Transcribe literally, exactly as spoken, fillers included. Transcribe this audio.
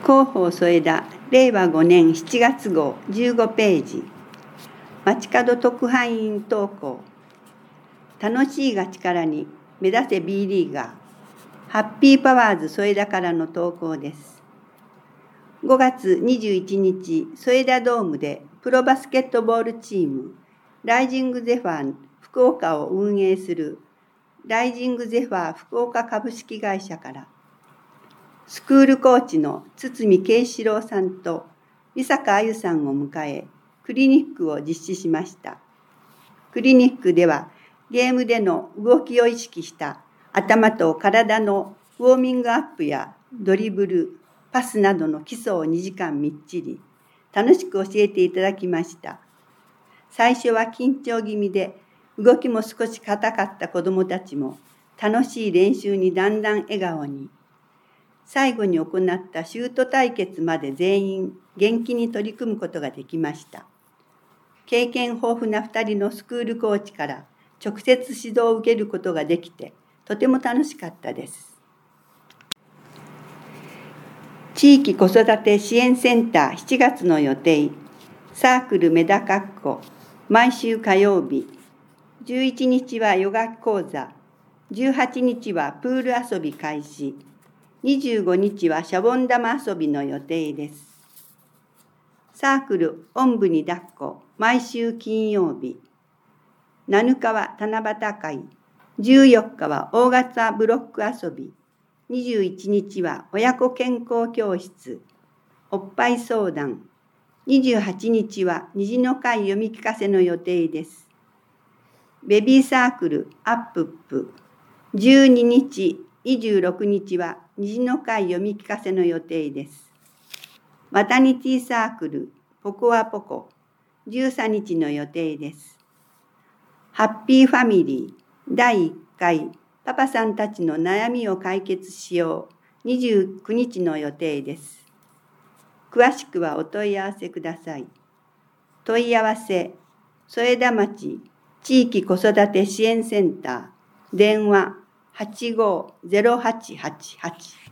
広報添田れいわごねんしちがつ号じゅうごページ。街角特派員投稿。楽しいが力に目指せ B リーガー。ハッピーパワーズ添田からの投稿です。ごがつにじゅういちにち、添田ドームでプロバスケットボールチームライジングゼファー福岡を運営するライジングゼファー福岡株式会社からスクールコーチの堤慶志郎さんと美坂あゆさんを迎え、クリニックを実施しました。クリニックでは、ゲームでの動きを意識した頭と体のウォーミングアップやドリブル、パスなどの基礎をにじかんみっちり、楽しく教えていただきました。最初は緊張気味で、動きも少し硬かった子どもたちも、楽しい練習にだんだん笑顔に。最後に行ったシュート対決まで全員元気に取り組むことができました。経験豊富なふたりのスクールコーチから直接指導を受けることができて、とても楽しかったです。地域子育て支援センターしちがつの予定。サークルメダカッコ、毎週火曜日。じゅういちにちはヨガ講座。じゅうはちにちはプール遊び開始。にじゅうごにちはシャボン玉遊びの予定です。サークルおんぶに抱っこ毎週金曜日。なのかは七夕会。じゅうよっかは大型ブロック遊び。にじゅういちにちは親子健康教室。おっぱい相談。にじゅうはちにちは虹の会読み聞かせの予定です。ベビーサークルアップップ。じゅうににち、にじゅうろくにちは虹の会読み聞かせの予定です。マタニティサークルポコアポコじゅうさんにちの予定です。ハッピーファミリーだいいっかいパパさんたちの悩みを解決しようにじゅうくにちの予定です。詳しくはお問い合わせください。問い合わせ添田町地域子育て支援センター電話はちごーぜろはちはちはち